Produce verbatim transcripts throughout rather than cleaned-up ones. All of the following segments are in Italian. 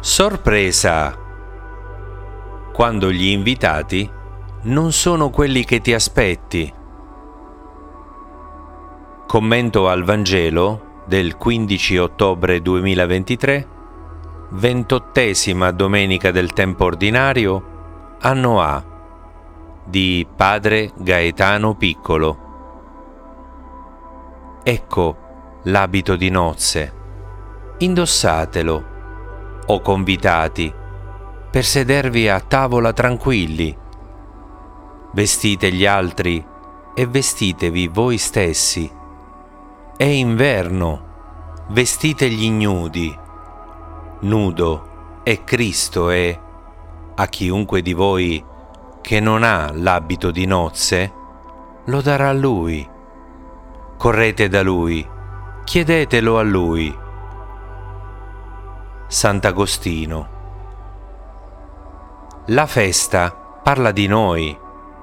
Sorpresa! Quando gli invitati non sono quelli che ti aspetti. Commento al Vangelo del quindici ottobre duemilaventitré, ventottesima domenica del tempo ordinario, anno A, di Padre Gaetano Piccolo. Ecco l'abito di nozze, indossatelo, o convitati, per sedervi a tavola tranquilli. Vestite gli altri e vestitevi voi stessi. È inverno, vestite gli ignudi. Nudo è Cristo e, a chiunque di voi che non ha l'abito di nozze, lo darà a Lui. Correte da Lui, chiedetelo a Lui. Sant'Agostino. La festa parla di noi.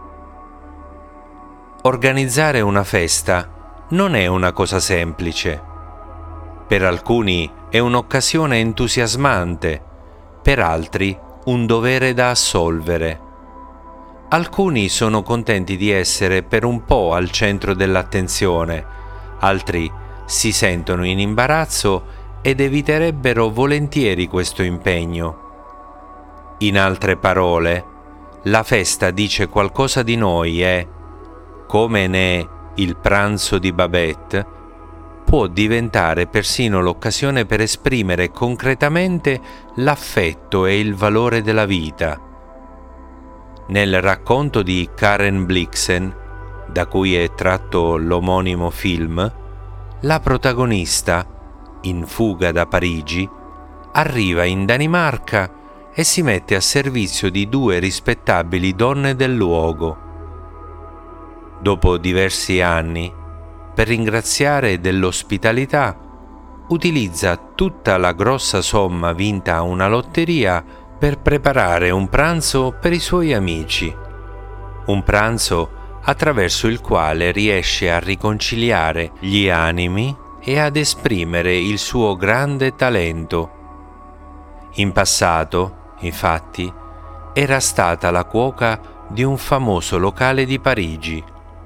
Organizzare una festa non è una cosa semplice. Per alcuni è un'occasione entusiasmante, per altri un dovere da assolvere. Alcuni sono contenti di essere per un po' al centro dell'attenzione, altri si sentono in imbarazzo ed eviterebbero volentieri questo impegno. In altre parole, la festa dice qualcosa di noi e, come ne il pranzo di Babette, può diventare persino l'occasione per esprimere concretamente l'affetto e il valore della vita. Nel racconto di Karen Blixen, da cui è tratto l'omonimo film, la protagonista, in fuga da Parigi, arriva in Danimarca e si mette a servizio di due rispettabili donne del luogo. Dopo diversi anni, per ringraziare dell'ospitalità, utilizza tutta la grossa somma vinta a una lotteria per preparare un pranzo per i suoi amici. Un pranzo attraverso il quale riesce a riconciliare gli animi e ad esprimere il suo grande talento. In passato, infatti, era stata la cuoca di un famoso locale di Parigi.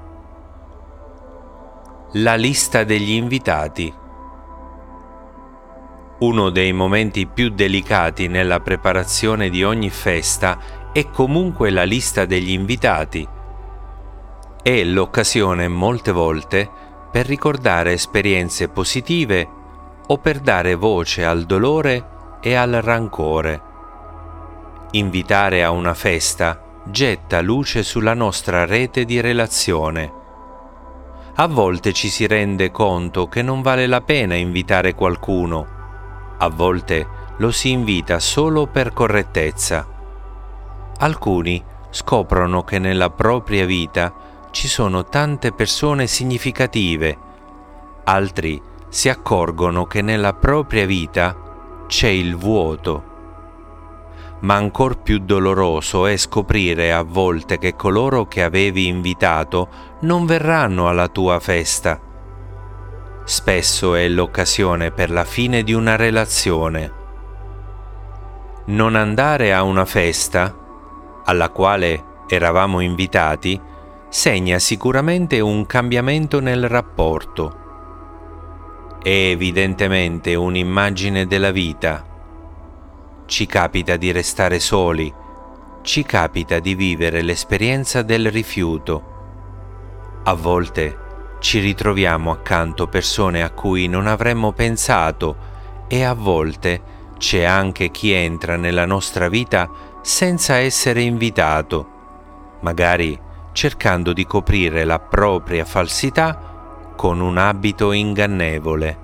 La lista degli invitati. Uno dei momenti più delicati nella preparazione di ogni festa è comunque la lista degli invitati. È l'occasione molte volte per ricordare esperienze positive o per dare voce al dolore e al rancore. Invitare a una festa getta luce sulla nostra rete di relazione. A volte ci si rende conto che non vale la pena invitare qualcuno, a volte lo si invita solo per correttezza. Alcuni scoprono che nella propria vita ci sono tante persone significative, altri si accorgono che nella propria vita c'è il vuoto. Ma ancor più doloroso è scoprire a volte che coloro che avevi invitato non verranno alla tua festa. Spesso è l'occasione per la fine di una relazione. Non andare a una festa, alla quale eravamo invitati, segna sicuramente un cambiamento nel rapporto. È evidentemente un'immagine della vita. Ci capita di restare soli, ci capita di vivere l'esperienza del rifiuto. A volte ci ritroviamo accanto persone a cui non avremmo pensato e a volte c'è anche chi entra nella nostra vita senza essere invitato, magari cercando di coprire la propria falsità con un abito ingannevole.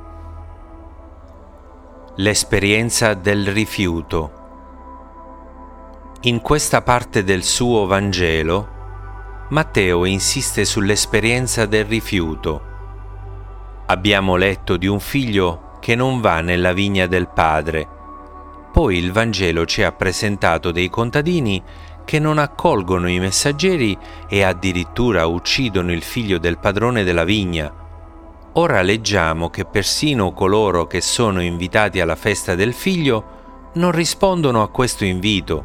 L'esperienza del rifiuto. In questa parte del suo Vangelo, Matteo insiste sull'esperienza del rifiuto. Abbiamo letto di un figlio che non va nella vigna del padre. Poi il Vangelo ci ha presentato dei contadini che non accolgono i messaggeri e addirittura uccidono il figlio del padrone della vigna. Ora leggiamo che persino coloro che sono invitati alla festa del figlio non rispondono a questo invito.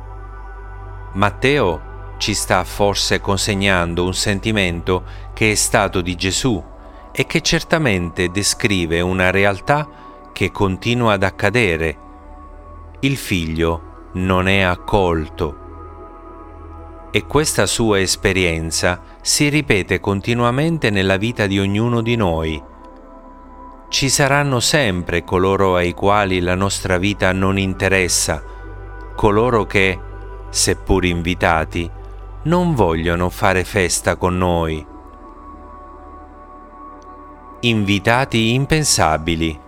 Matteo ci sta forse consegnando un sentimento che è stato di Gesù e che certamente descrive una realtà che continua ad accadere. Il figlio non è accolto. E questa sua esperienza si ripete continuamente nella vita di ognuno di noi. Ci saranno sempre coloro ai quali la nostra vita non interessa, coloro che, seppur invitati, non vogliono fare festa con noi. Invitati impensabili.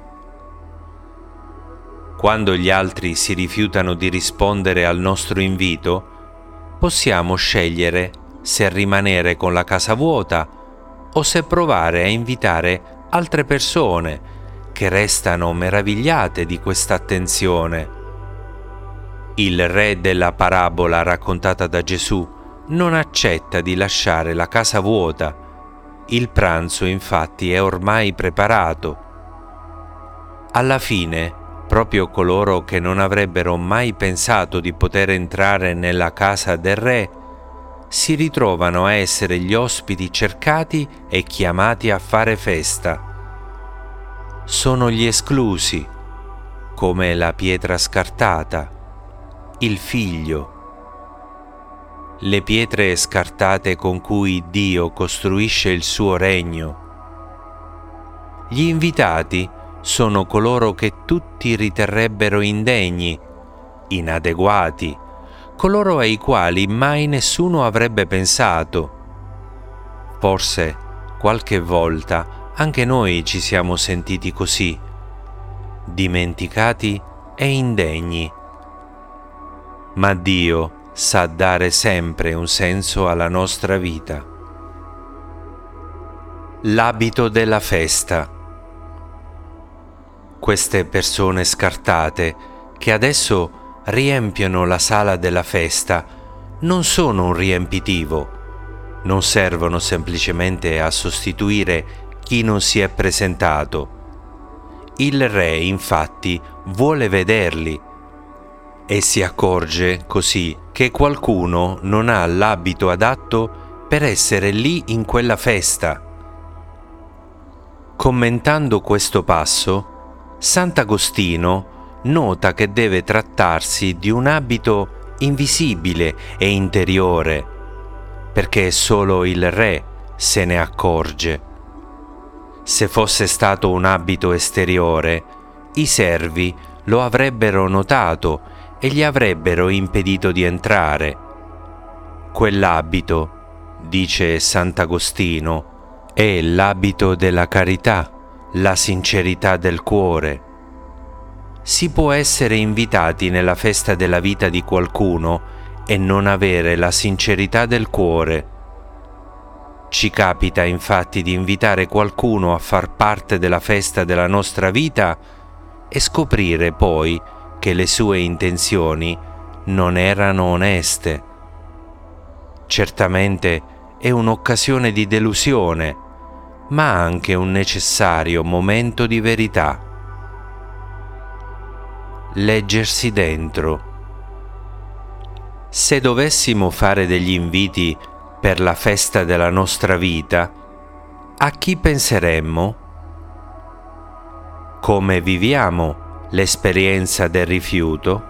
Quando gli altri si rifiutano di rispondere al nostro invito, possiamo scegliere se rimanere con la casa vuota o se provare a invitare altre persone che restano meravigliate di questa attenzione. Il re della parabola raccontata da Gesù non accetta di lasciare la casa vuota. Il pranzo infatti è ormai preparato. Alla fine, proprio coloro che non avrebbero mai pensato di poter entrare nella casa del re si ritrovano a essere gli ospiti cercati e chiamati a fare festa. Sono gli esclusi, come la pietra scartata, il figlio. Le pietre scartate con cui Dio costruisce il suo regno. Gli invitati sono coloro che tutti riterrebbero indegni, inadeguati, coloro ai quali mai nessuno avrebbe pensato. Forse qualche volta anche noi ci siamo sentiti così, dimenticati e indegni. Ma Dio sa dare sempre un senso alla nostra vita. L'abito della festa. Queste persone scartate che adesso riempiono la sala della festa non sono un riempitivo, non servono semplicemente a sostituire chi non si è presentato. Il re, infatti, vuole vederli e si accorge così che qualcuno non ha l'abito adatto per essere lì in quella festa. Commentando questo passo, Sant'Agostino nota che deve trattarsi di un abito invisibile e interiore, perché solo il re se ne accorge. Se fosse stato un abito esteriore, i servi lo avrebbero notato e gli avrebbero impedito di entrare. Quell'abito, dice Sant'Agostino, è l'abito della carità, la sincerità del cuore. Si può essere invitati nella festa della vita di qualcuno e non avere la sincerità del cuore. Ci capita infatti di invitare qualcuno a far parte della festa della nostra vita e scoprire poi che le sue intenzioni non erano oneste. Certamente è un'occasione di delusione, ma anche un necessario momento di verità. Leggersi dentro. Se dovessimo fare degli inviti per la festa della nostra vita, a chi penseremmo? Come viviamo l'esperienza del rifiuto?